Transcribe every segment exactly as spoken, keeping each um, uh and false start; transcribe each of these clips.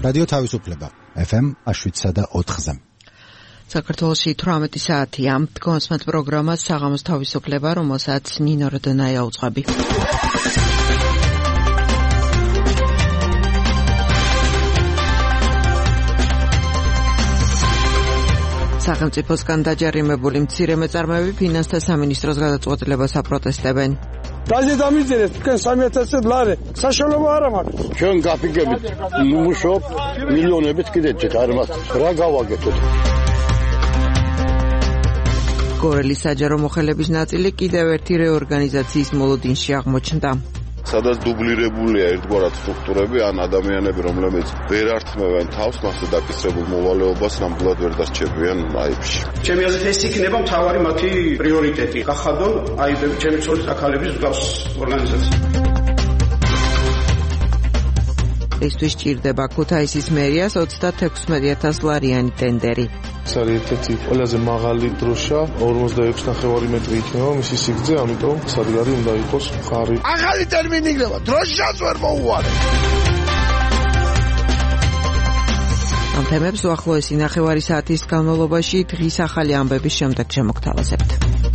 რადიო თავისუფლება ეფ ემ შვიდსა და ოთხზე. საქართველოში თვრამეტი საათია. კონსმეთ პროგრამა საღამოს თავისუფლება, რომელსაც ნინო როდონაია უძღვები. სახელმწიფოსგან დაჯარიმებული მცირე მეწარმეები ფინანსთა სამინისტროს გადაწყვეტილებას აპროტესტებენ. Daži da mizere, თქვენ სამი ათასი ლარი, საშუალება არ მაქვს. ჩვენ გაფიგებით მუშაობ მილიონებით კიდეც არ მაქვს. რა გავაკეთოთ? გორელის საჯარო მოხელების ნაწილი კიდევ ერთი რეორგანიზაციის მოლოდინში აღმოჩნდა. სადაც დუბლირებულია ერთგვარად სტრუქტურები, ან ადამიანები, რომლებიც ვერ ართმევენ თავს, მასზე დაკისრებულ მოვალეობას ნამდვილად ვერ დასჭებიან აიბში. ჩემი აზრით ეს იქნება მთავარი მათი პრიორიტეტი. გახადონ აიბები ჩემი ცოლის აქალების მსგავს ორგანიზაცია. ესთვის ჭირდება ქუთაისის მერიას ოცდაექვსმეტი ათას ლარიანი ტენდერი. ეს არის ერთ-ერთი ყველაზე მაღალი დროშა, ორმოცდაექვსი ნახევარი მეტრი იქნება მისი სიგრძე, ამიტომ სადგარი უნდა იყოს მხარი. ახალი ტერმინი იქნება, დროშას ვერ მოუვარე. ამ თემებს უახლოესი ნახევარი საათის განმავლობაში დღის ახალი ამბების შემდეგ შემოგთავაზებთ.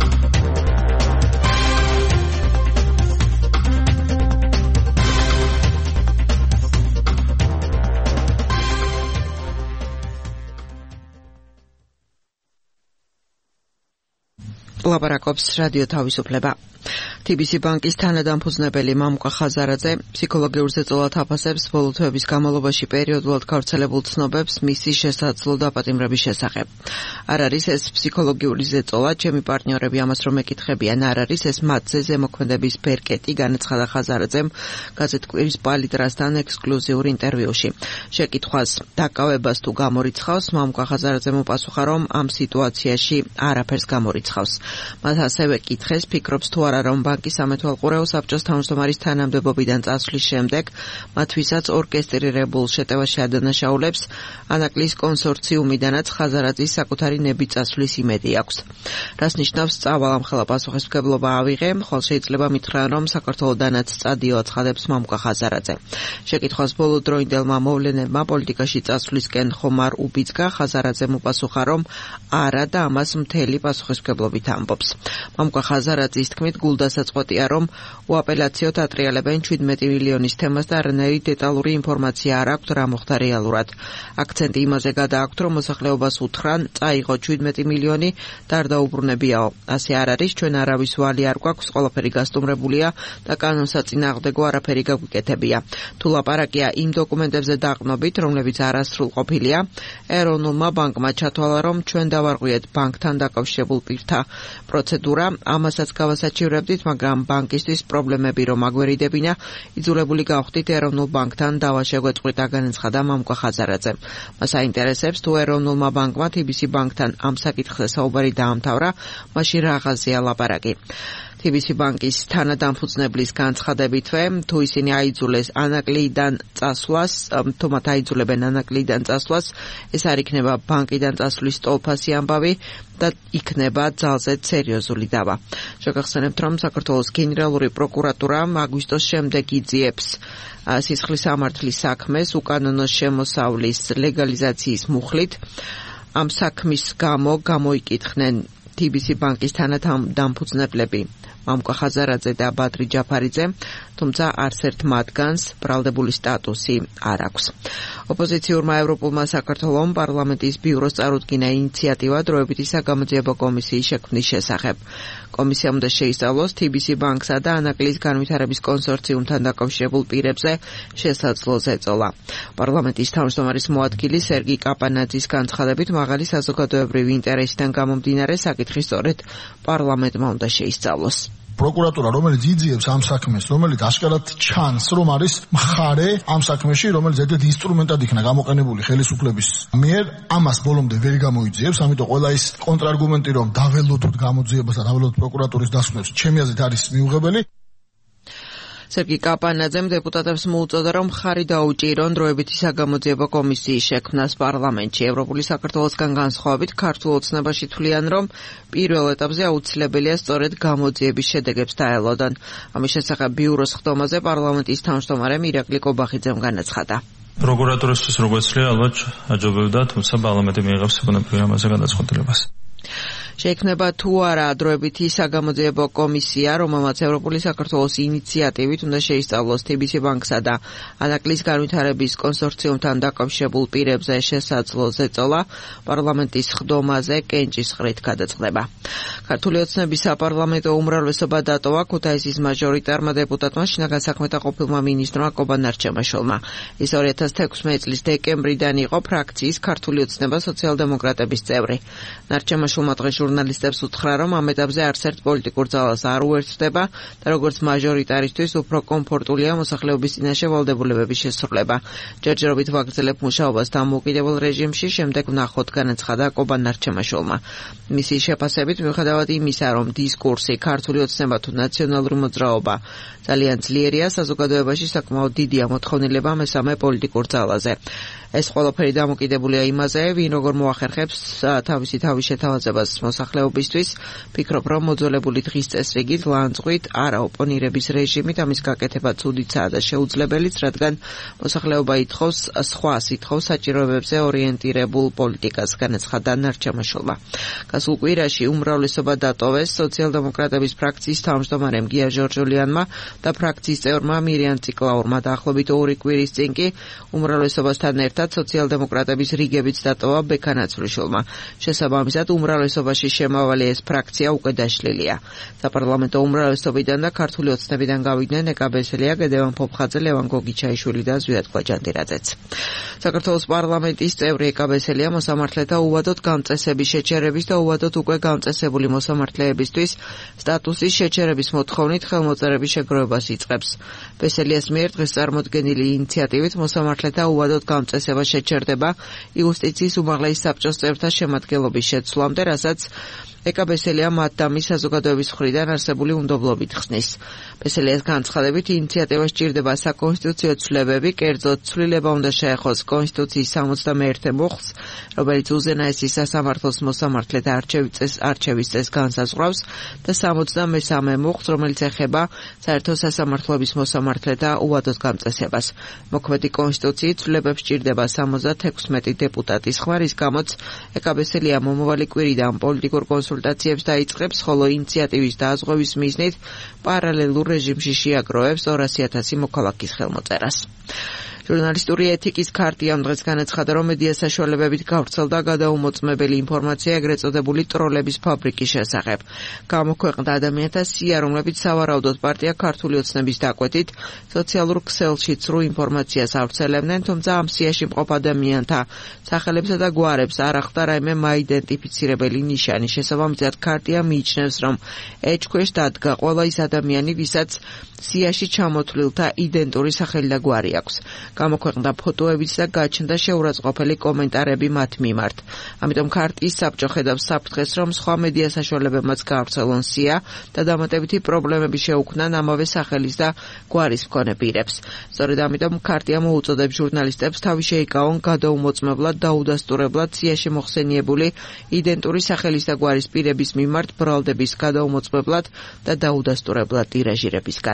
ლაპარაკობს რადიო თავისუფლება. თი ბი სი ბანკის თანადამფუძნებელი მამუკა ხაზარაძე ფსიქოლოგიურ ზეწოლად აფასებს ბოლო თვეების განმავლობაში პერიოდულად გავრცელებულ ცნობებს მისი შესაძლო დაპატიმრების შესახებ. არ არის ეს ფსიქოლოგიური ზეწოლა, ჩემი პარტნიორები ამას რომ ეკითხებიან, არ არის ეს მათზე ზემოქმედების ბერკეტი, განაცხადა ხაზარაძემ გაზეთ კვირის პალიტრასთან ექსკლუზიურ ინტერვიუში. შეკითხვას დაკავებას თუ გამორიცხავს, მამუკა ხაზარაძემ უპასუხა, რომ ამ სიტუაციაში არაფერს გამორიცხავს. მათ ასევე კითხეს, ფიქრობს თუ არა რომ ბანკის სამეთვალყურეო საბჭოს თავმჯდომარის თანამდებობიდან წასვლის შემდეგ მათვისაც ორკესტრირებულ შეტევაში ადანაშაულებს ანაკლის კონსორციუმიდანაც ხაზარაძის საკუთარი ნებით წასვლის იმედი აქვს. რას ნიშნავს წავალამხელა პასუხისმგებლობა ავიღე, ხოლო შეიძლება მითხრან რომ საქართველოდანაც წადიო აცხადებს მამუკა ხაზარაძე. შეკითხვას ბოლო დროინდელმა მოვლენებმა პოლიტიკაში წასვლისკენ ხომ არ უბიძგა, ხაზარაძემ უპასუხა რომ არა და ამას მთელი პასუხისმგებლობით ამბობს. მამუკა ხაზარაძის თქმით გულდასაწყვეტია რომ უაპელაციოდ ატრიალებენ შვიდმეტი მილიონის თემას და არანაირი დეტალური ინფორმაცია არ აქვთ რა მოხდა რეალურად. აქცენტი იმაზე გადააქვთ რომ მოსახლეობას უთხრან წაიღო შვიდმეტი მილიონი და არ დაუბრუნებიაო. ასე არ არის, ჩვენ არავის ვალი არ გვაქვს, ყველაფერი გასტუმრებულია და კანონსაწინააღმდეგო არაფერი გაგვიკეთებია. თუ ლაპარაკია იმ დოკუმენტებზე დაყრდნობით, რომლებიც არასრულ ყოფილია, ეროვნულმა ბანკმა ჩათვალა რომ ჩვენ დავარღვიეთ ბანკთან დაკავშირებულ პირთა პროცედურა, ამასაც გავასაჩივრებდით, მაგრამ ბანკისთვის პრობლემები რომ აგვერიდებინა, იძულებული გავხდით ეროვნულ ბანკთან დავა შეგვეწყვიტა, განაცხადა მამუკა ხაზარაძე. მას აინტერესებს თუ ეროვნულმა ბანკმა თი ბი სი ბანკთან ამ საკითხზე საუბარი დაამთავრა, მაშინ რაღაცია ლაპარაკი. თი ბი სი ბანკის თანადამფუძნებლის განცხადებითვე, თუ ისინი აიძულეს ანაკლიდან წასვლას, თუ მათ აიძულებენ ანაკლიდან წასვლას, ეს არ იქნება ბანკიდან წასვლის ტოლფასი ამბავი და იქნება ძალზედ სერიოზული დავა. შეგახსენებთ, რომ საქართველოს გენერალური პროკურატურა აგვისტოს შემდეგ იძიებს სისხლის სამართლის საქმეს უკანონო შემოსავლის ლეგალიზაციის მუხლით. ამ საქმის გამო გამოიკითხნენ თი ბი სი ბანკის თანადამფუძნებლები მამუკა ხაზარაძე და ბადრი ჯაფარიძე, თუმცა არც ერთ მათგანს ბრალდებული სტატუსი არ აქვს. ოპოზიციურმა ევროპულმა საქართველომ პარლამენტის ბიუროს წარუდგინა ინიციატივა დროებითი საგამოძიებო კომისიის შექმნის შესახებ. კომისიამ უნდა შეისწავლოს თი ბი სი ბანკსა და ანაკლის განვითარების კონსორციუმთან დაკავშირებულ პირებზე შესაძლო ზეწოლა. პარლამენტის თავმჯდომარის მოადგილი სერგი კაპანაძის განცხადებით, მაღალი საზოგადოებრივი ინტერესიდან გამომდინარე საკითხი სწორედ პარლამენტმა უნდა შეისწავლოს. პროკურატურა, რომელიც იძიებს ამ საქმეს, რომელიც ასკარად ჩანს, რომ არის მხარე ამ საქმეში, რომელიც ერთ-ერთი ინსტრუმენტად იქნა გამოყენებული ხელისუფლების მიერ, ამას ბოლომდე ვერ გამოიძიებს, ამიტომ ყველა ის კონტრარგუმენტი, რომ დაველოდოთ გამოძიებას და დაველოდოთ პროკურატურის დასკვნებს, ჩემი აზრით არის მიუღებელი. სერგი კაპანაძემ დეპუტატებს მოუწოდა, რომ ხარი დაუჭირონ დროებითი საგამოძიებო კომისიის შექმნას პარლამენტში. ევროპული საქართველოსგან განსხვავებით, ქართულ ოცნებაში თვლიან, რომ პირველ ეტაპზე აუცილებელია სწორედ გამოძიების შედეგებს დაელოდონ. ამის შესახებ ბიუროს ხდომაზე პარლამენტის თავმჯდომარე მირაკლი კობახიძემ განაცხადა. პროკურატურისთვის როგორც ძლია ალბათ აჯობებდა, თუმცა პარლამენტი მიიღებს საკანონმდებლო ამაზე გადაწყვეტილებას. შეიქმნება თუ არა დროებითი საგამოძიებო კომისია, რომელმაც ევროპული საქართველოს ინიციატივით უნდა შეისწავლოს თბილისი ბანკსა და ანაკლის განვითარების კონსორციუმთან დაკავშირებულ პირებზე შესაძლო ზეწოლა პარლამენტის ხდომაზე კენჭის ყრით გადაწყდება. ქართული ოცნების საპარლამენტო უმრავლესობა დატოვა ქუთაისის მაჟორიტარმა დეპუტატმა შინაგან საქმეთა ყოფილმა მინისტრმა კობან ნარჩემაშვილმა. ის ორი ათას თექვსმეტი წლის დეკემბრიდან იყო ფრაქციის ქართული ოცნება სოციალ-დემოკრატების წევრი. ნარჩემაშვილმა დღეს ჟურნალისტებს უთხრა, რომ ამ ეტაპზე არც ერთ პოლიტიკურ ძალას არ უერთდება და როგორც მაჟორიტარისთვის უფრო კომფორტულია მოსახლეობის წინაშე ვალდებულებების შესრულება. ჯერჯერობით ვაგრძელებ მუშაობას დამოუკიდებელ რეჟიმში, შემდეგ ვნახოთ, განაცხადა კობან ნარჩემაშვილმა. მისი შეფასებით, მიუხედავად იმისა, რომ დისკურსი ქართული ოცნება თუ ნაციონალური მოძრაობა ძალიან ძლიერია, საზოგადოებაში საკმაოდ დიდია მოთხოვნილება მესამე პოლიტიკურ ძალაზე. ეს ყველაფერი დამოკიდებულია იმაზე, ვინ როგორ მოახერხებს თავისი თავის შეთავაზებას მოსახლეობისთვის. ფიქრობ, რომ მოძველებული დღის წესრიგით, ლანძღვით, არა ოპონირების რეჟიმით ამის გაკეთება ცუდიცაა და შეუძლებელიც, რადგან მოსახლეობა ითხოვს სხვა სითხოვ საჭიროებებზე ორიენტირებულ პოლიტიკას, განაცხადა ნარჩემაშვილმა. გასულ კვირაში უმრავლესობა დატოვეს სოციალ-დემოკრატების ფრაქციის თავმჯდომარემ გია ჟორჟოლიანმა და ფრაქციის წევრმა მირიან ციკლაურმა. დაახლოებით ორი კვირის წინ კი უმრავლესობასთან ერთად სოციალ-დემოკრატების რიგებიც დატოვა ბექა ნაცვლიშვილმა. შესაბამისად, უმრავლესობაში შემავალი ეს ფრაქცია უკვე დაშლილია. საპარლამენტო უმრავლესობიდან და ქართული ოცნებიდან გავიდნენ ეკა ბესელია, გედევან ფოფხაძე, ლევან გოგიჩაიშვილი და ზვიად კვაჯანდირაძეც. საქართველოს პარლამენტის წევრი ეკა ბესელია მოსამართლეთა უვადოდ გამწესების შეჩერების და უვადოდ უკვე გამწესებული მოსამართლეებისთვის სტატუსის შეჩერების მოთხოვნით ხელმოწერების შეგროვებას იწყებს. ბესელიას მიერ დღეს წარმოდგენილი ინიციატივით მოსამართლეთა უვადოდ გამწესება შეჩერდება იუსტიციის უმაღლესი საბჭოს წევრთა შემადგენლობის შეცვლამდე, რასაც ეკა ბესელია მათ და მის საზოგადოების მხრიდან არსებული უნდობლობით ხსნის. ბესელიას განცხადებით, ინიციატივა სჭირდება საკონსტიტუციო ცვლილებები, კერძოდ ცვლილება უნდა შეეხოს კონსტიტუციის სამოცდამეერთე მუხლს, რომელიც უზენაესი სასამართლოს მოსამართლეთა არჩევის წესს განსაზღვრავს და სამოცდამესამე მუხლს, რომელიც ეხება საერთო სასამართლოების მოსამართლეთა უვადოდ გამწესებას. მოქმედი კონსტიტუციით ცვლილებებს სჭირდება სამოცდათექვსმეტი დეპუტატის ხმა, რის გამოც ეკა ბესელია მომავალი კვირიდან პოლიტიკურ კონსულტაციებს დაიწყებს, ხოლო ინიციატივის დაზღვევის მიზნით პარალელურ რეჟიმში შეაგროვებს ორასი ათასი მოქალაქის ხელმოწერას. ჟურნალისტური ეთიკის ქარტიამ დღეს განაცხადა, რომ მედია საშუალებებით გავრცელდა გადაუმოწმებელი ინფორმაცია ეგრეთ წოდებული ტროლების ფაბრიკის შესახებ. გამოქვეყნდა ადამიანთა სია, რომლებიც სავარაუდოდ პარტია ქართული ოცნების დაკვეთით სოციალურ ქსელში ცრუ ინფორმაციას ავრცელებდნენ, თუმცა ამ სიაში მყოფ ადამიანთა სახელებსა და გვარებს არ ახლდა რაიმე მაიდენტიფიცირებელი ნიშანი. შესაბამისად, ქარტია მიიჩნევს, რომ ეჭქვეშ დადგა ყველა ის ადამიანი, ვისაც სიაში ჩამოთვლილთა იდენტური სახელი და გვარი აქვს. გამოქვეყნდა ფოტოებიც და გაჩნდა შეურაცხყოფელი კომენტარები მათ მიმართ. ამიტომ ქარტიის საბჭო ხედავს საფრთხეს, რომ სხვა მედია საშუალებებმაც გაავრცელონ სია და დამატებითი პრობლემები შეუქმნან ამავე სახელის და გვარის მქონე პირებს. სწორედ ამიტომ ქარტია მოუწოდებს ჟურნალისტებს თავი შეიკავონ გადაუმოწმებლად და უდასტურებლად სიაში მოხსენიებული იდენტური სახელის და გვარის პირების მიმართ ბრალდების გადაუმოწმებლად და დაუდასტურებლად ტირაჟირებისგან.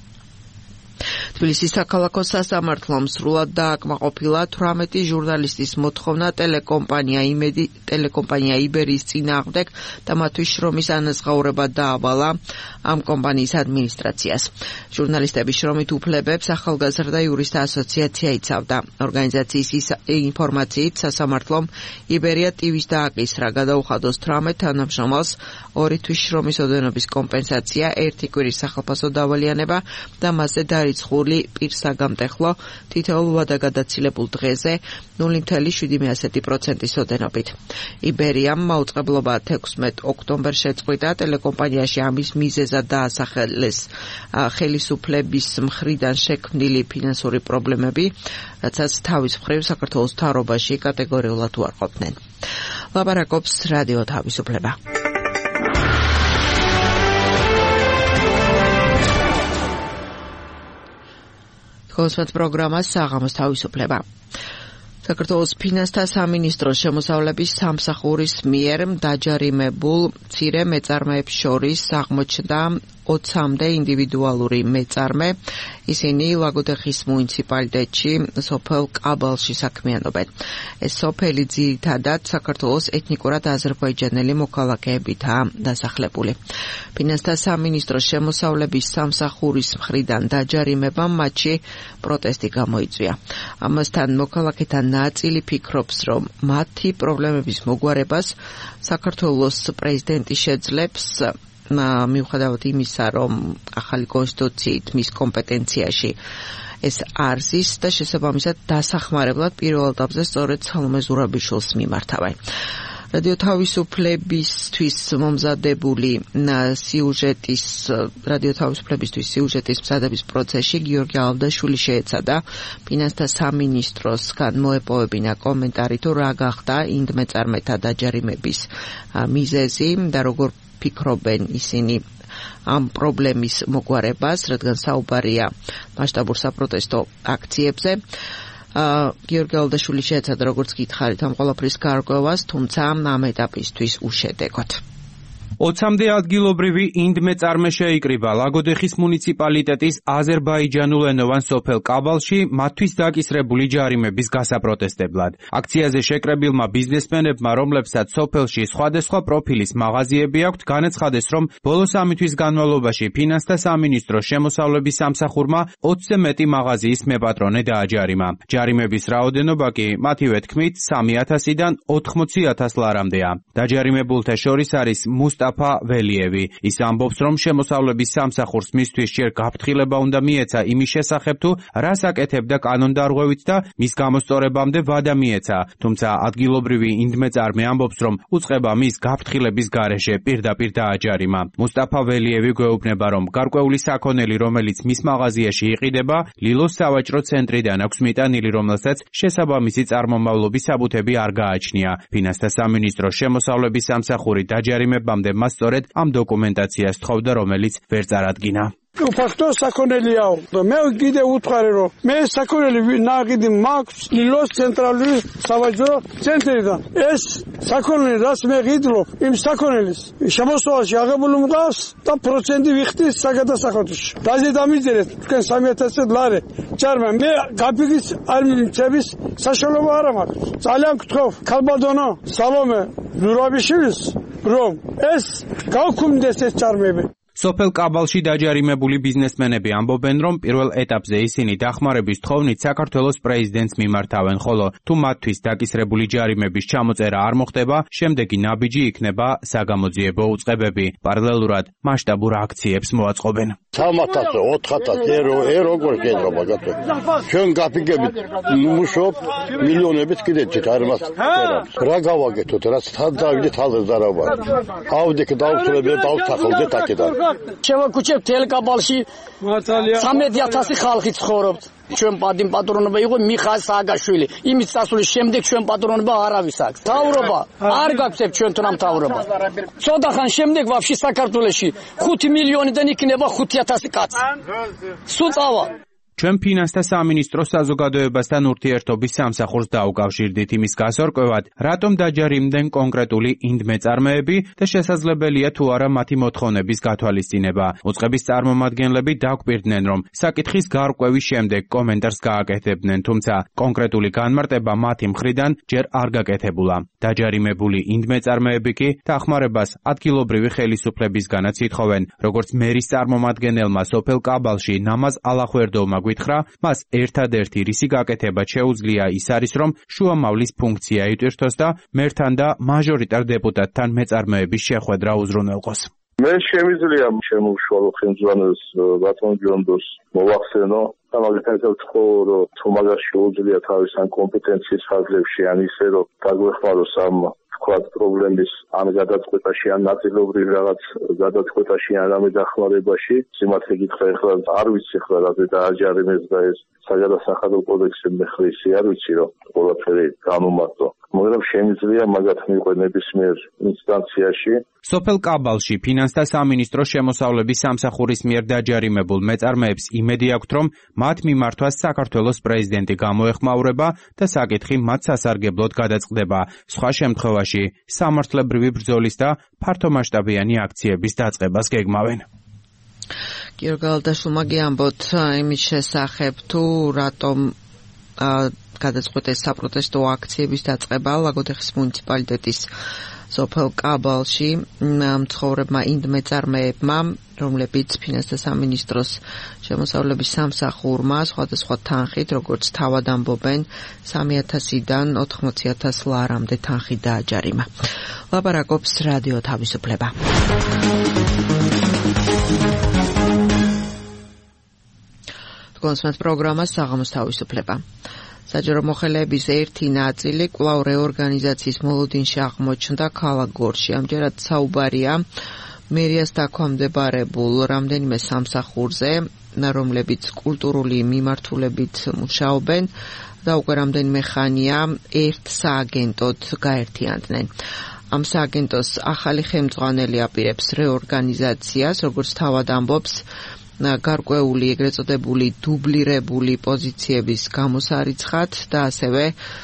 თბილისის საქალაქო სასამართლომ სრულად დააკმაყოფილა თვრამეტი ჟურნალისტის მოთხოვნა ტელეკომპანია იმედი ტელეკომპანია იბერიის წინააღმდეგ და მათთვის შრომის ანაზღაურება დაავალა ამ კომპანიის ადმინისტრაციას. ჟურნალისტების შრომით უფლებებს ახალგაზრდა იურისტთა ასოციაცია იცავდა. ორგანიზაციის ინფორმაციით სასამართლომ იბერია ტივის დააკისრა გადაუხადოს თვრამეტ თანამშრომელს ორი თვის შრომის ოდენობის კომპენსაცია, ერთი კვირის სახელფასო დავალიანება და მასზე დარიცხული პირსაგამტეხლო თითოეულ ვადაგადაცილებულ დღეზე ნული ფاصლე შვიდი პროცენტის ოდენობით. იბერიამ მაუწყებლობა თექვსმეტ ოქტომბერს შეწყვიტა ტელეკომპანიაში ამის მიზეზად დაასახელეს ხელისუფლების მხრიდან შექმნილი ფინანსური პრობლემები, რაცაც თავის მხრივ საქართველოს მთავრობაში კატეგორიულად უარყოფდნენ. ლაპარაკობს რადიო თავისუფლება. კონსვენთ პროგრამა საღამოს თავისუფლება. საქართველოს ფინანსთა სამინისტროს შემოსავლების სამსახურის მიერ დაჯარიმებულ მცირე მეწარმეებს შორის აღმოჩნდა ოცამდე ინდივიდუალური მეწარმე. ისინი ლაგოდეხის მუნიციპალიტეტში სოფელ კაბალში საქმიანობენ. ეს სოფელი ძირითადად საქართველოს ეთნიკურად აზერბაიჯანელი მოქალაქეებითაა დასახლებული. ფინანსთა სამინისტროს შემოსავლების სამსახურის მხრიდან დაჯარიმებამ მათში პროტესტი გამოიწვია. ამასთან მოქალაქეთა ნაწილი ფიქრობს, რომ მათი პრობლემების მოგვარებას საქართველოს პრეზიდენტი შეძლებს, მიუხედავად იმისა, რომ ახალი კონსტიტუციით მის კომპეტენციაში ეს არ ზის და შესაბამისად დასახმარებლად პირველ ეტაპზე სწორედ სალომე ზურაბიშვილს მიმართავენ. რადიო თავისუფლებისთვის მომზადებული სიუჟეტის რადიო თავისუფლებისთვის სიუჟეტის მზადების პროცესში გიორგი ალავდაშვილი შეეცადა ფინანსთა სამინისტროსგან მოეპოვებინა კომენტარი თუ რა გახდა ინდმეწარმეთა დაჯარიმების მიზეზი და როგორ ფიქრობენ ისინი ამ პრობლემის მოგვარებას, რადგან საუბარია მასშტაბურ საპროტესტო აქციებზე. გიორგი ალავდაშვილი შეეცადა როგორც გითხარით ამ ყველაფრის გარკვევას, თუმცა ამ ეტაპისთვის უშედეგოდ. ოცამდე ადგილობრივი ინდმეწარმე შეიკრიბა ლაგოდეხის მუნიციპალიტეტის აზერბაიჯანულენოვან სოფელ კაბალში მათთვის დაკისრებული ჯარიმების გასაპროტესტებლად. აქციაზე შეკრებილმა ბიზნესმენებმა, რომლებსაც სოფელში სხვადასხვა პროფილის მაღაზიები აქვთ, განაცხადეს, რომ ბოლო სამი თვის განმავლობაში ფინანსთა სამინისტროს შემოსავლების სამსახურმა ოცზე მეტი მაღაზიის მეპატრონე დააჯარიმა. ჯარიმების რაოდენობა კი მათივე თქმით სამი ათასიდან ოთხმოცი ათას ლარამდეა. დაჯარიმებულთა შორის არის მუსტაფა ველიევი. ის ამბობს, რომ შემოსავლების სამსახურს მისთვის ჯერ გაფრთხილება უნდა მიეცა იმის შესახებ, თუ რას აკეთებდა კანონდარღვევით და მის გამოსწორებამდე ვადა მიეცა. თუმცა ადგილობრივი ინდმეწარმე ამბობს, რომ უწყება მის გაფრთხილების გარეშე პირდაპირ დააჯარიმა. მუსტაფა ველიევი გვეუბნება, რომ გარკვეული საქონელი, რომელიც მის მაღაზიაში იყიდება, ლილოს სავაჭრო ცენტრიდან აქვს მიტანილი, რომელსაც შესაბამისი წარმომავლობის საბუთები არ გააჩნია. ფინანსთა სამინისტროს შემოსავლების სამსახური დაჯარიმებამდე მას სწორედ ამ დოკუმენტაციას თხოვდა, რომელიც ვერ წარადგინა. ფაქტო საქონელიაო. მე კიდე უთხარი, რომ მე საქონელი ნაყიდი მაქვს ლილოს ცენტრალური სავაჭრო ცენტრიდან. ეს საქონელი რაც მე ღიდლობ, იმ საქონელის შემოსავალში აღებული მყავს და პროცენტი ვიხდის საგადასახადოში. დაზე დამიწერეთ თქვენ სამი ათასი ლარი. ჯარმა მე გაფიგის არ მიმწების საშუალება არ მაქვს. ძალიან გთხოვ ქალბატონო სალომე ზურაბიშვილს, რომ ეს გავქუმდეს ეს ჯარმები. სოფელ კაბალში დაჯარიმებული ბიზნესმენები ამბობენ, რომ პირველ ეტაპზე ისინი დახმარების თხოვნით საქართველოს პრეზიდენტს მიმართავენ, ხოლო თუ მათთვის დაკისრებული ჯარიმების ჩამოწერა არ მოხდება, შემდეგი ნაბიჯი იქნება საგამოძიებო უწყებები. პარალელურად მასშტაბურ აქციებს მოაწყობენ. სამი ათასი, ოთხ ათასი, ერო, ერო როგორ გეძრა მაგათო. ჩვენ გაფიგებით მუშობ მილიონებით კიდე არ მას წერავს. რა გავაკეთოთ, რაც თან დავიდეთ ალს დარაბა. ავდეთ დავსრულებია დავთახავდეთ აქედან. შევაკუჩებ თელკაბალში სამი ათასი ხალხი ცხოვრობთ. ჩვენ პადიმ პატრონობა იყო მიხაილ სააკაშვილი. იმის წასვლის შემდეგ ჩვენ პატრონობა არავის აქვს. თავრობა არ გაგცემ ჩვენ თუნამ თავრობა. ცოტა ხან შემდეგ ვაფშე საქართველოში ხუთი მილიონიდან იქნება ხუთი ათასი კაცი. სულ წავა. ჩვენ ფინანსთა სამინისტროს საზოგადოებასთან ურთიერთობის სამსახურს დაუკავშირდით იმის გასარკვევად, რატომ დაჯარიმდნენ კონკრეტული ინდმეწარმეები და შესაძლებელია თუ არა მათი მოთხოვნების გათვალისწინება. უწყების წარმომადგენლები დაგვირდნენ, რომ საკითხის გარკვევის შემდეგ კომენტარს გააკეთებდნენ, თუმცა კონკრეტული განმარტება მათი მხრიდან ჯერ არ გაკეთებულა. დაჯარიმებული ინდმეწარმეები კი დახმარებას ადგილობრივი ხელისუფლებისგანაც ითხოვენ, როგორც მერის წარმომადგენელმა სოფელ კაბალში ნამაზ ალახვერდოვმა გითხრა, მას ერთადერთი რისი გაკეთება შეუძლია ის არის, რომ შუამავლის ფუნქცია იტვირთოს და მერთან და მაჟორიტარ დეპუტატთან მეწარმეების შეხვედრა უზრუნველყოს. მე შემიძლია შემოუშვალო ხელმძღვანელს ბატონ ჯონდოს მოვახსენო და მაგალითად ვთქო, რომ თუ მაგას შეუძლია თავის ან კომპეტენციის ფარგლებში ან ისე რომ დაგვეხმაროს ამ ვთქვათ პრობლემის ან გადაწყვეტაში ან ნაწილობრივ რაღაც გადაწყვეტაში ან ამ დახმარებაში სიმართლე გითხრა, ეხლა არ ვიცი ხლა რა დააჯარიმეს და ეს საგადასახადო კოდექსი მეხრისი არ ვიცი რომ ყველაფერი გამომართო, მაგრამ შემიძლია მაგათ მიყვე ნებისმიერ ინსტანციაში. სოფელ კაბალში ფინანსთა სამინისტროს შემოსავლების სამსახურის მიერ დაჯარიმებულ მეწარმეებს იმედი აქვთ, რომ მათ მიმართვას საქართველოს პრეზიდენტი გამოეხმაურება და საკითხი მათ სასარგებლოდ გადაწყდება. სხვა შემთხვევაში სამართლებრივი ბრძოლის და ფართომასშტაბიანი აქციების დაწყებას გეგმავენ. გიორგალდაშვილმა გიამბოთ იმის შესახებ თუ რატომ გადაწყვეტეს საპროტესტო აქციების დაწყება ლაგოდეხის მუნიციპალიტეტის სოფელ კაბალში მცხოვრებმა ინდმეწარმეებმა, რომლებიც ფინანსთა სამინისტროს შემოსავლების სამსახურმა სხვადასხვა თანხით, როგორც თავად ამბობენ, სამი ათასიდან ოთხმოცი ათას ლარამდე თანხი დააჯარიმა. ლაპარაკობს რადიო თავისუფლება. კონსმეთ პროგრამა საღამოს თავისუფლება. საჯარო მოხელეების ერთი ნაწილი კვლავ რეორგანიზაციის მოლოდინში აღმოჩნდა ქალაქ გორში. ამჯერად საუბარია მერიას დაქვემდებარებულ რამდენიმე სამსახურზე, რომლებიც კულტურული მიმართულებით მუშაობენ და უკვე რამდენიმე ხანია ერთ სააგენტოდ გაერთიანდნენ. ამ სააგენტოს ახალი ხელმძღვანელი აპირებს რეორგანიზაციას, როგორც თავად ამბობს, გარკვეული ეგრეთ წოდებული დუბლირებული პოზიციების გამოსარიცხად და ასევე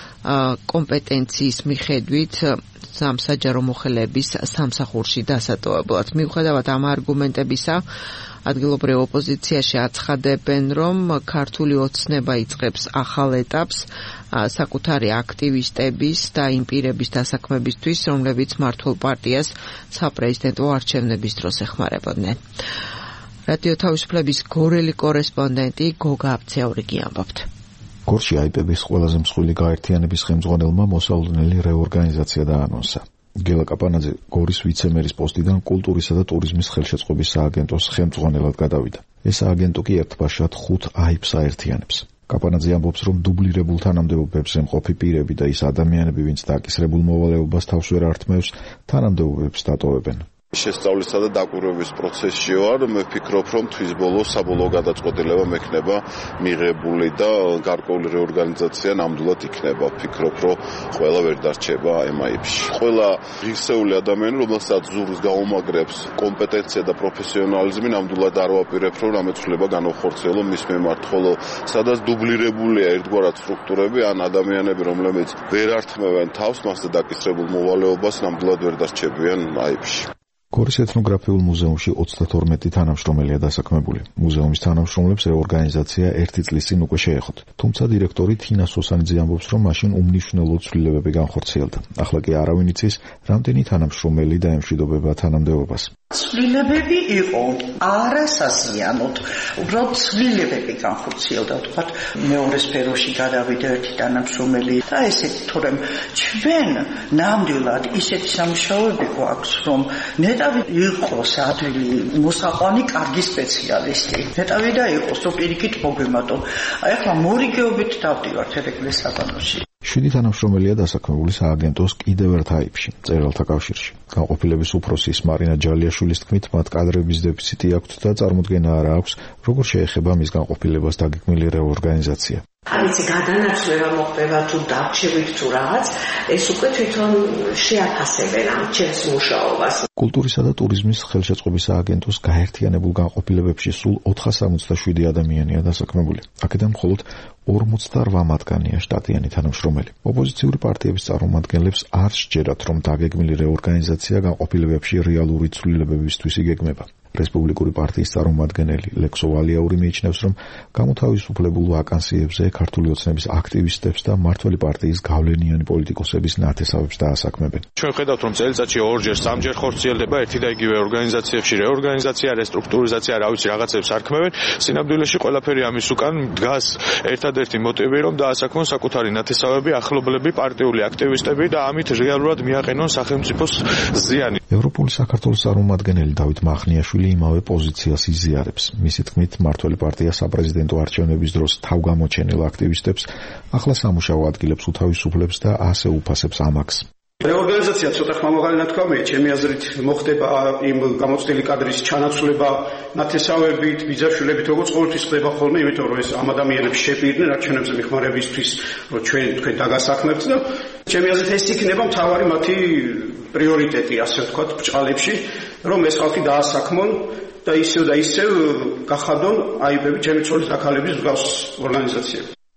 კომპეტენციის მიხედვით სამსაჯარო მოხელეების სამსახურში დასატოვებლად. მიუხედავად ამ არგუმენტებისა, ადგილობრივ ოპოზიციაში აცხადებენ, რომ ქართული ოცნება იწყებს ახალ ეტაპს საკუთარი აქტივისტების და იმ პირების დასაქმებისთვის, რომლებიც მმართველ პარტიას საპრეზიდენტო არჩევნების დროს ეხმარებოდნენ. რადიო თავისუფლების გორელი კორესპონდენტი გოგა აბცეაური ამბობთ. გორში აიპების ყველაზე მსხვილი გაერთიანების ხელმძღვანელმა მოსალოდნელი რეორგანიზაცია დაანონსა. გელა კაპანაძე გორის ვიცემერის პოსტიდან კულტურისა და ტურიზმის ხელშეწყობის სააგენტოს ხელმძღვანელად გადავიდა. ეს სააგენტო კი ერთბაშად ხუთ აიპს აერთიანებს. კაპანაძე ამბობს, რომ დუბლირებულ თანამდებობებს ემყოფი პირები და ის ადამიანები, ვინც დაკისრებულ მოვალეობას თავს ვერ ართმევს, თანამდებობებს დატოვებენ. შესწავლისა და დაკვირვების პროცესში ვარ, მე ვფიქრობ, რომ თვის ბოლოს საბოლოო გადაწყვეტილება მექნება მიღებული და გარკვეული რეორგანიზაცია ნამდვილად იქნება. ვფიქრობ, რომ ყველა ვერ დარჩება ამ აიპში. ყველა ღირსეული ადამიანი, რომელსაც ზურგს გაუმაგრებს კომპეტენცია და პროფესიონალიზმი, ნამდვილად არ ვაპირებ, რომ რამეცვლება განახორციელო მის მიმართ, ხოლო სადაც დუბლირებულია ერთგვარად სტრუქტურები, ან ადამიანები, რომლებიც ვერ ართმევენ თავს მას და დაკისრებულ მოვალეობას, ნამდვილად ვერ დარჩებიან აიპში. გორის ეთნოგრაფიულ მუზეუმში ოცდათორმეტი თანამშრომელია დასაქმებული. მუზეუმის თანამშრომლებს რეორგანიზაცია ერთი წლის წინ უკვე შეეხოთ. თუმცა დირექტორი თინა სოსანიძე ამბობს, რომ მაშინ უმნიშვნელო ცვლილებები განხორციელდა. ახლა კი არავინ იცის, რამდენი თანამშრომელი დაემშვიდობება თანამდებობას. ცვლილებები იყო არასაზიანოდ, უბრალოდ ცვლილებები განხორციელდა, თქვათ მეორე სფეროში გადავიდა ერთი თანამშრომელი და ესეთი, თორემ ჩვენ ნამდვილად ისეთი სამუშაოები გვაქვს, რომ ნეტავი იყოს ადვილი მოსაყვანი კარგი სპეციალისტი. ნეტავი და იყოს, რომ პირიქით მოგვემატო. აი ახლა მორიგეობით დავდივართ ერეკლეს საგანოში. შვიდი თანამშრომელია დასაქმებული სააგენტოს კიდევ ერთ აიპში, მწერალთა კავშირში. განყოფილების უფროსის მარინა ჯალიაშვილის თქმით, მათ კადრების დეფიციტი აქვთ და წარმოდგენა არ აქვს, როგორ შეეხება მის განყოფილებას დაგეგმილი რეორგანიზაცია. ამის გადანაცვლება მოხდება თუ დარჩებით თუ რაღაც, ეს უკვე თვითონ შეაფასებენ ამ ჩემს მუშაობას. კულტურისა და ტურიზმის ხელშეწყობის სააგენტოს გაერთიანებულ განყოფილებებში სულ ოთხასამოცდაშვიდი ადამიანია დასაქმებული. აქედან მხოლოდ ორმოცდაორ მათგანია შტატიანი თანამშრომელი. ოპოზიციური პარტიების წარმომადგენლებს არ სჯერათ, რომ დაგეგმილი რეორგანიზაცია განყოფილებებში რეალური ცვლილებებისთვის იგეგმება. რესპუბლიკური პარტიის წარმომადგენელი ლექსო ვალიაური მიიჩნევს, რომ გამოთავისუფლებულ ვაკანსიებზე ქართული ოცნების აქტივისტებს და მმართველი პარტიის გავლენიანი პოლიტიკოსების ნათესავებს დაასაქმებენ. ჩვენ ხედავთ, რომ წელიწადში ორჯერ, სამჯერ ხორციელდება ერთი და იგივე ორგანიზაციებში რეორგანიზაცია, რესტრუქტურიზაცია, რა ვიცი, რაღაცებს არქმევენ. სინამდვილეში ყველაფერი ამის უკან დგას ერთადერთი მოტივი, რომ დაასაქმონ საკუთარი ნათესავები, ახლობლები, პარტიული აქტივისტები და ამით რეალურად მიაყენონ სახელმწიფოს ზიანი. ევროპული საქართველოს წარმომადგენელი დავით მახნიაშვილი იმავე პოზიციას იზიარებს. მისი თქმით, მმართველი პარტია საპრეზიდენტო არჩევნების დროს თავგამოჩენილ აქტივისტებს ახლა სამუშაო ადგილებს უთავისუფლებს და ასე უფასებს ამაკს. რეორგანიზაცია ცოტა ხმამაღალი ნათქვამია, ჩემი აზრით მოხდება იმ გამოცდილი კადრის ჩანაცვლება ნათესავებით, ბიძაშვილებით, როგორც ყოველთვის ხდება ხოლმე, იმიტომ რომ ეს ამ ადამიანებს შეპირდნენ არჩევნებზე მიხმარებისთვის, რომ ჩვენ თქვენ დაგასაქმებთ და ჩემი აზრით ეს იქნება მთავარი მათი პრიორიტეტი, ასე ვთქვათ, ბჭყალებში, რომ ეს ხალხი დაასაქმონ და ისევ და ისევ გახადონ აიბები ჩემი ცოლის აქალების მსგავს ორგანიზაციები.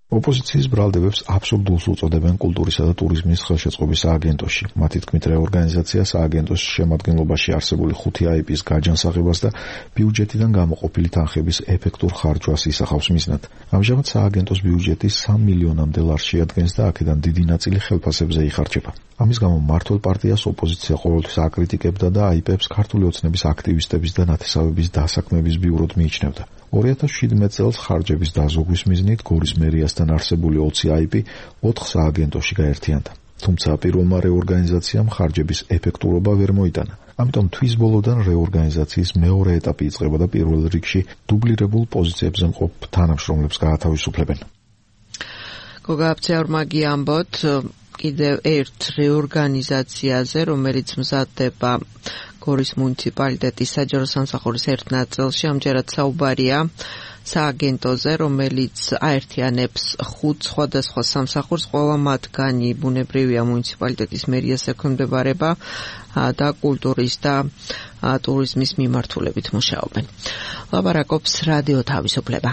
ოპოზიციის ბრალდებებს აბსურდულს უწოდებენ კულტურისა და ტურიზმის ხელშეწყობის სააგენტოში. მათი თქმით, რეორგანიზაცია სააგენტოს შემადგენლობაში არსებული ხუთი აიპის გაჯანსაღებას და ბიუჯეტიდან გამოყოფილი თანხების ეფექტურ ხარჯვას ისახავს მიზნად. ამჟამად სააგენტოს ბიუჯეტი სამ მილიონამდე ლარს შეადგენს და აქედან დიდი ნაწილი ხელფასებზე იხარჯება. ამის გამო მმართველ პარტიას ოპოზიცია ყოველთვის აკრიტიკებდა და აიპებს ქართული ოცნების აქტივისტების და ნათესავების დასაქმების ბიუროდ მიიჩნევდა. ორი ათას შვიდმეტ წელს ხარჯების დაზოგვის მიზნით გორის მერიასთან არსებული ოცი აიპი ოთხ სააგენტოში გაერთიანდა. თუმცა პირველმა რეორგანიზაციამ ხარჯების ეფექტურობა ვერ მოიტანა. ამიტომ თვის ბოლოდან რეორგანიზაციის მეორე ეტაპი იწყება და პირველ რიგში დუბლირებულ პოზიციებზე მყოფ თანამშრომლებს გაათავისუფლებენ. გოგა აფცეორმა გიამბოთ კიდევ ერთ რეორგანიზაციაზე, რომელიც მზადდება გორის მუნიციპალიტეტის საჯარო სამსახურის ერთ ნაწილში, ამჯერად საუბარია სააგენტოზე, რომელიც აერთიანებს ხუთ სხვადასხვა სამსახურს, ყველა მათგანი ბუნებრივია მუნიციპალიტეტის მერიას ექვემდებარება და კულტურის და ტურიზმის მიმართულებით მუშაობენ. ლაპარაკობს რადიო თავისუფლება.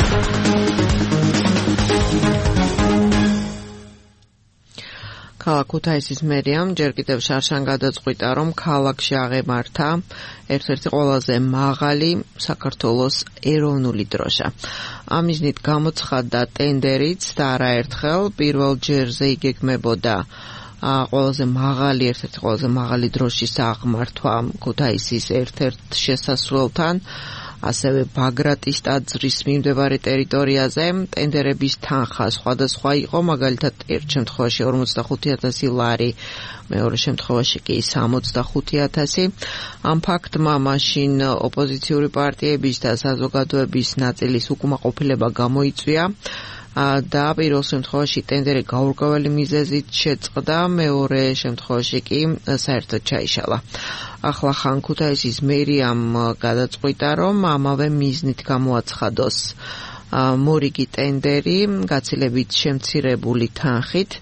ქალაქ ქუთაისის მერიამ ჯერ კიდევ შარშან გადაწყვიტა, რომ ქალაქში აღემართა ერთ-ერთი ყველაზე მაღალი საქართველოს ეროვნული დროშა. ამ მიზნით გამოცხადდა ტენდერიც და არაერთხელ პირველ ჯერზე იგეგმებოდა ყველაზე მაღალი, ერთ-ერთი ყველაზე მაღალი დროშის აღმართვა ქუთაისის ერთ-ერთ შესასვლელთან, ასევე ბაგრატის ტაძრის მიმდებარე ტერიტორიაზე. ტენდერების თანხა სხვადასხვა იყო, მაგალითად ერთ შემთხვევაში ორმოცდახუთი ათასი ლარი, მეორე შემთხვევაში კი სამოცდახუთი ათასი. ამ ფაქტმა მაშინ ოპოზიციური პარტიების და საზოგადოების ნაწილის უკმაყოფილება გამოიწვია და პირველ შემთხვევაში ტენდერი გაურკვეველი მიზეზით შეწყდა, მეორე შემთხვევაში კი საერთოდ ჩაიშალა. ახლა ხან ქუთაისის მერიამ გადაწყვიტა, რომ ამავე მიზნით გამოაცხადოს მორიგი ტენდერი გაცილებით შემცირებული თანხით,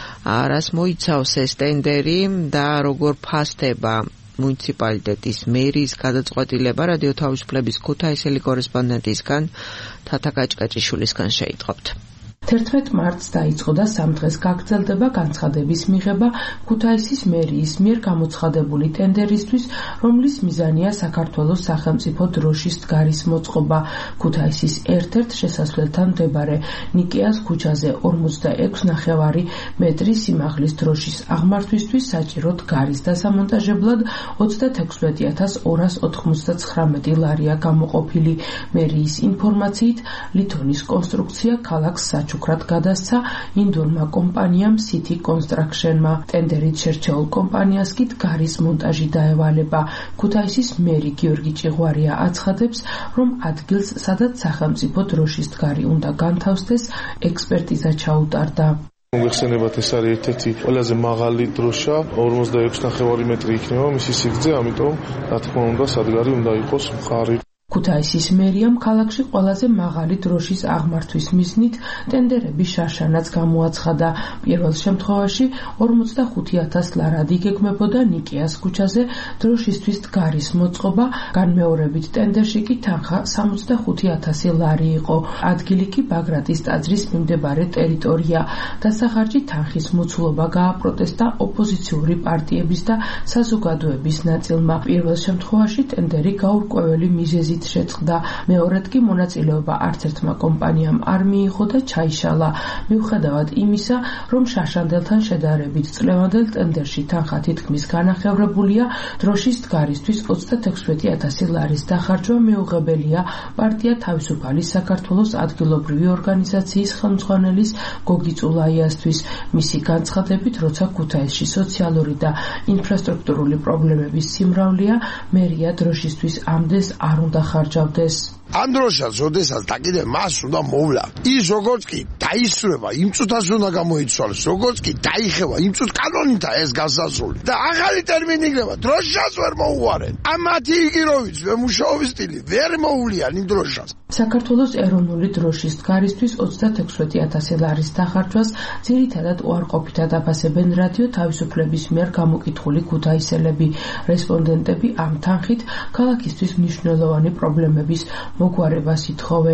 რას მოიცავს ეს ტენდერი და როგორ ფასდება მუნიციპალიტეტის მერის გადაწყვეტილება. რადიო თავისუფლების ქუთაისელი კორესპონდენტისგან თათა კაჭკაჭიშვილისგან შეიტყობთ. თერთმეტ მარტს დაიწყო და სამ დღეს გაგრძელდება განცხადების მიღება ქუთაისის მერიის მიერ გამოცხადებული ტენდერისთვის, რომლის მიზანია საქართველოს სახელმწიფო დროშის დგარის მოწყობა. ქუთაისის ერთ-ერთ შესასვლელთან მდებარე ნიკეას ქუჩაზე ორმოცდაექვსი ნახევარი მეტრი სიმაღლის დროშის აღმართვისთვის საჭირო დგარის დასამონტაჟებლად ოცდათექვსმეტი ათას ორას ოთხმოცდაცხრამეტი ლარია გამოყოფილი. მერიის ინფორმაციით, ლითონის კონსტრუქცია ქალაქს საჩუქრად გადასცა ინდურმა კომპანიამ City Construction-მა. ტენდერით შერჩეულ კომპანიას კი დგარის მონტაჟი დაევალება. ქუთაისის მერი გიორგი ჭიღვარია აცხადებს, რომ ადგილს, სადაც სახელმწიფო დროშის დგარი უნდა განთავსდეს, ექსპერტიზა ჩაუტარდა. მოგეხსენებათ, ეს არის ერთ-ერთი ყველაზე მაღალი დროშა, ორმოცდაექვსი ნახევარი მეტრი იქნება მისი სიგრძე, ამიტომ რა თქმა უნდა სადგარი უნდა იყოს მყარი. ქუთაისის მერიამ ქალაქში ყველაზე მაღალი დროშის აღმართვის მიზნით ტენდერების შარშანაც გამოაცხადა. პირველ შემთხვევაში ორმოცდახუთი ათას ლარად იგეგმებოდა ნიკეას ქუჩაზე დროშისთვის დგარის მოწყობა, განმეორებით ტენდერში კი თანხა სამოცდახუთი ათასი ლარი იყო. ადგილი კი ბაგრატის ტაძრის მიმდებარე ტერიტორია. დასახარჯი თანხის მოცულობა გააპროტესტა ოპოზიციური პარტიების და საზოგადოების ნაწილმა. პირველ შემთხვევაში ტენდერი გაურკვეველი მიზეზით შეწყდა, მეორედ კი მონაწილეობა არც ერთმა კომპანიამ არ მიიღო და ჩაიშალა. მიუხედავად იმისა, რომ შარშანდელთან შედარებით წლევანდელ ტენდერში თანხა თითქმის განახევრებულია, დროშის დგარისთვის ოცდათექვსმეტი ათასი ლარის დახარჯვა მეუღებელია პარტია თავისუფალი საქართველოს ადგილობრივი ორგანიზაციის ხელმძღვანელის გოგი წულაიასთვის. მისი განცხადებით, როცა ქუთაისში სოციალური და ინფრასტრუქტურული პრობლემების სიმრავლეა, მერია დროშისთვის ამდენს არ უნდა ხარჯავდეს. ამ დროშას, როდესაც დაკიდე მას უნდა მოვლა. ის როგორც კი დაისრება, იმ წუთას უნდა გამოიცვალოს, როგორც კი დაიხევა, იმ წუთ კანონითა ეს გასასრული. და ახალი ტერმინი იქნება, დროშას ვერ მოუვარენ. ამათი იგიროვიც მუშაობის სტილი ვერ მოუვლიან იმ დროშას. საქართველოს ეროვნული დროშის დგარისთვის ოცდათექვსმეტი ათასი ლარის დახარჯვას ძირითადად უარყოფითად აფასებენ რადიო თავისუფლების მიერ გამოკითხული ქუთაისელები. რესპონდენტები ამ თანხით ქალაქისთვის მნიშვნელოვანი პრობლემების მოგვარებას ითხოვენ.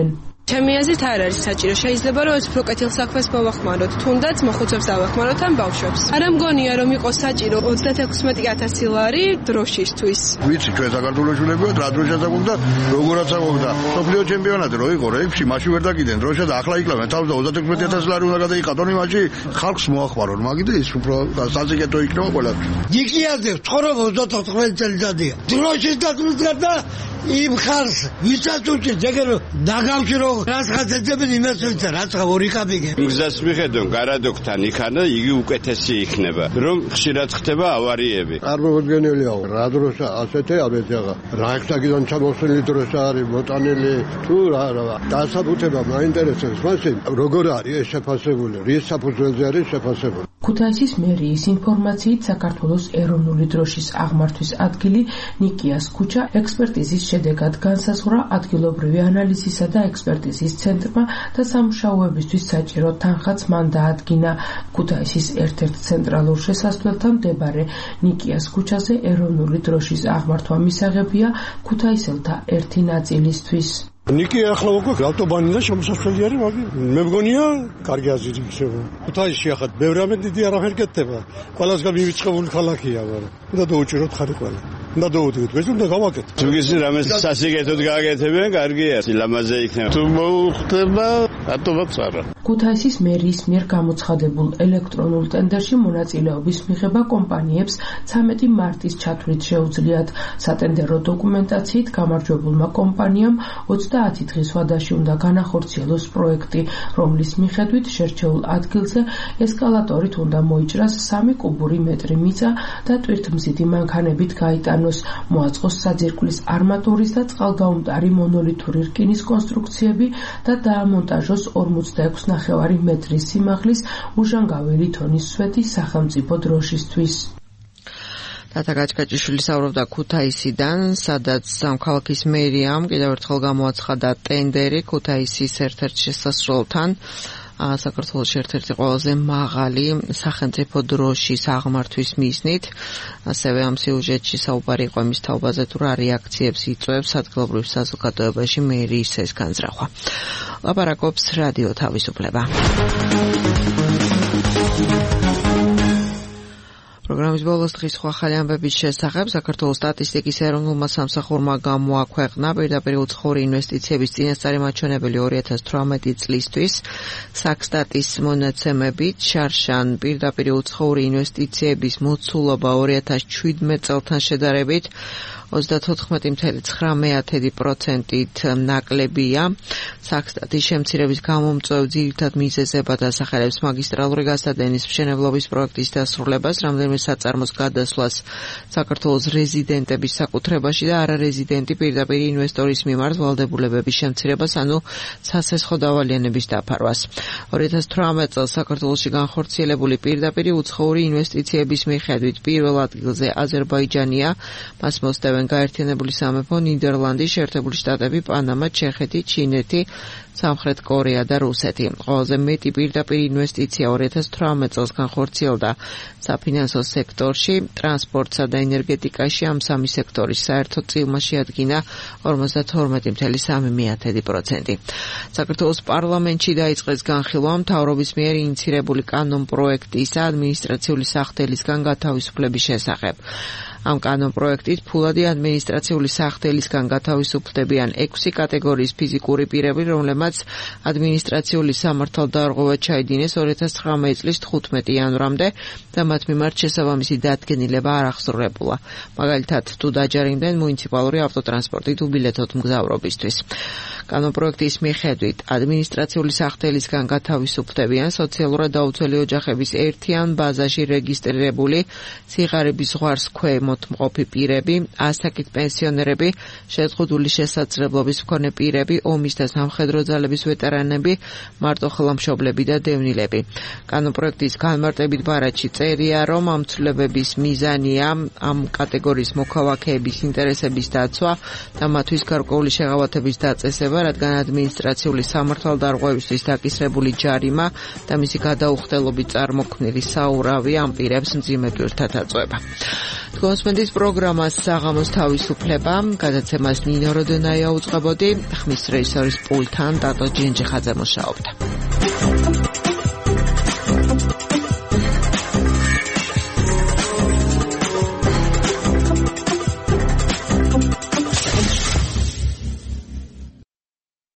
ჩემი აზრით არ არის საჭირო. შეიძლება რომ ეს უფრო კეთილ საქმეს მოვახმაროთ, თუნდაც მოხუცებს დავახმაროთ ან ბავშვებს. არ ამგონია რომ იყოს საჭირო ოცდაათი ათასი ლარი დროშისთვის. ვიცი ჩვენ საქართველოს შვილები ვართ, რა დროშაც აქვს და როგორაც აქვს და სოფლიო ჩემპიონატი რო იყო რეებში, მაშინ ვერ დაკიდენ დროშა და ახლა იკლავენ თავს და ოცდაათი ათასი ლარი უნდა გადაიყატონ იმაში ხალხს მოახმარონ. მაგით ის უფრო საზიკეთო იქნება ყველაფერი. ნიკიაზე ცხოვრობ ოცდაოთხ წელიწადია. დროშის დაკვრა და იმ ხალხს ვისაც უჭირს ეგერო დაგავშირო რაცხაც ეძებენ იმას ვიცი რაცხა ორი კაპიკი გზას მიხედონ გარადოქთან იქანა იგი უკეთესი იქნება რომ ხშირად ხდება ავარიები არ მოგგენილიაო რა დროშა ასეთი ამეცაღა რაიხსტაგიდან ჩამოსული დროშა არის მოტანილი თუ რა რა დასაბუთება მაინტერესებს მაშინ როგორ არის ეს შეფასებული რის საფუძველზე არის შეფასებული ქუთაისის მერიის ინფორმაციით საქართველოს ეროვნული დროშის აღმართვის ადგილი ნიკიას ქუჩა ექსპერტიზის შედეგად განსაზღვრა ადგილობრივი ანალიზისა და ექსპერტიზის ცენტრმა და სამუშაოებისთვის საჭირო თანხაც მან დაადგინა. ქუთაისის ერთ-ერთ ცენტრალურ შესასვლელთან მდებარე ნიკიას ქუჩაზე ეროვნული დროშის აღმართვა მისაღებია ქუთაისელთა ერთი ნაწილისთვის. ნიკი ახლა უკვე ავტობანიდან შემოსასვლელი არის, მაგრამ მე მგონია კარგი აზრი იქნება. ქუთაისში ახლა ბევრი რამე დიდი არაფერი გეთდება. ყველასგან მივიწყებული ქალაქია, მაგრამ უნდა დაუჭიროთ ხარი ყველა. უნდა დაუდგეთ, ეს უნდა გავაკეთოთ. თუ გიზი რამე სასიკეთოდ გააკეთებენ, კარგია, ლამაზე იქნება. თუ მოუხდება, რატომაც არა. ქუთაისის მერიის მიერ გამოცხადებულ ელექტრონულ ტენდერში მონაწილეობის მიღება კომპანიებს ცამეტი მარტის ჩათვლით შეუძლიათ. სატენდერო დოკუმენტაციით გამარჯვებულმა კომპანიამ ოცდაათი დღის ვადაში უნდა განახორციელოს პროექტი, რომლის მიხედვით შერჩეულ ადგილზე ესკალატორით უნდა მოიჭრას სამი კუბური მეტრი მიწა და ტვირთმზიდი მანქანებით გაიტანოს, მოაწყოს საძირკვლის არმატურის და წყალგაუმტარი მონოლითური რკინის კონსტრუქციები და დაამონტაჟოს ორმოცდაექვსი ნახევარი მეტრის სიმაღლის უჟანგაველი თონის სვეტი სახელმწიფო დროშისთვის. თათა გაჭკაჭიშვილი საუბრობდა ქუთაისიდან, სადაც სამქალაქის მერიამ კიდევ ერთხელ გამოაცხადა ტენდერი ქუთაისის ერთ-ერთ შესასრულთან. საქართველოს ერთ-ერთი ყველაზე მაღალი სახელმწიფო დროშის აღმართვის მიზნით. ასევე ამ სიუჟეტში საუბარი იყო იმის თაობაზე, თუ რა რეაქციებს იწვევს ადგილობრივ საზოგადოებაში მერიის ეს განზრახვა. ლაპარაკობს რადიო თავისუფლება. პროგრამის ბოლოს დღის სხვა ახალი ამბების შესახებ საქართველოს სტატისტიკის ეროვნულმა სამსახურმა გამოაქვეყნა პირდაპირ უცხოური ინვესტიციების წინასწარი მაჩვენებელი ორი ათას თვრამეტი წლისთვის. საქსტატის მონაცემებით შარშან პირდაპირ უცხოური ინვესტიციების მოცულობა ორი ათას შვიდმეტ წელთან შედარებით ოცდათოთხმეტი целых девять პროცენტით ნაკლებია. საქსტატის შემცირების გამომწვევ ძირითად მიზეზებად ასახელებს მაგისტრალური გასადენის მშენებლობის პროექტის დასრულებას, რამდენიმე საწარმოს გადასვლას საქართველოს რეზიდენტების საკუთრებაში და არარეზიდენტი პირდაპირ ინვესტორის მიმართ ვალდებულებების შემცირებას, ანუ სასესხო დავალიანების დაფარვას. ორი ათას თვრამეტ წელს საქართველოში განხორციელებული პირდაპირ უცხოური ინვესტიციების მიხედვით პირველ ადგილზე აზერბაიჯანია, მას მოსდევენ გაერთიანებული სამეფო, ნიდერლანდი, შეერთებული შტატები, პანამა, ჩეხეთი, ჩინეთი, სამხრეთ კორეა და რუსეთი. ყველაზე მეტი პირდაპირ ინვესტიცია ორი ათას თვრამეტ წელს განხორციელდა საფინანსო სექტორში, ტრანსპორტსა და ენერგეტიკაში. ამ სამი სექტორის საერთო წილმა შეადგინა ორმოცდათორმეტი целых три პროცენტი. საქართველოს პარლამენტში დაიწყეს განხილვა მთავრობის მიერ ინიცირებული კანონპროექტისა ადმინისტრაციული სახთელისგან გათავისუფლების შესახებ. ამ კანონპროექტით ფულადი ადმინისტრაციული სახთელისგან გათავისუფლდებიან ექვსი კატეგორიის ფიზიკური პირები, რომლებმაც ადმინისტრაციული სამართალდარღვევა ჩაიდინეს ორი ათას ცხრამეტი წლის თხუთმეტი იანვრამდე და მათ მიმართ შესაბამისი დადგენილება არ აღსრულებულა. მაგალითად, თუ დაჯარიმდნენ მუნიციპალური ავტოტრანსპორტით უბილეთოთ მგზავრობისთვის. კანონპროექტის მიხედვით ადმინისტრაციული სახთელისგან გათავისუფლდებიან სოციალურად დაუცველი ოჯახების ერთიან ბაზაში რეგისტრირებული სიღარიბის ზღვარს ქვემოთ მყოფი პირები, ასაკით პენსიონერები, შეზღუდული შესაძლებლობის მქონე პირები, ომის და სამხედრო ძალების ვეტერანები, მარტოხელმშობლები და დევნილები. კანონპროექტის განმარტებით ბარათში წერია, რომ ამ ცვლილებების მიზანია ამ კატეგორიის მოქალაქეების ინტერესების დაცვა და მათთვის გარკვეული შეღავათების დაწესება, რადგან ადმინისტრაციული სამართალდარღვევისთვის დაკისრებული ჯარიმა და მისი გადაუხდელობით წარმოქმნილი საურავი ამ პირებს მძიმე ტვირთად აწვება. თქვენს მოსმენდის პროგრამას საღამოს თავისუფლება, გადაცემას ნინო როდონაია უწყებოდი, ხმის რეჟისორის პულტთან დატო ჯენჯიხაძე მუშაობდა.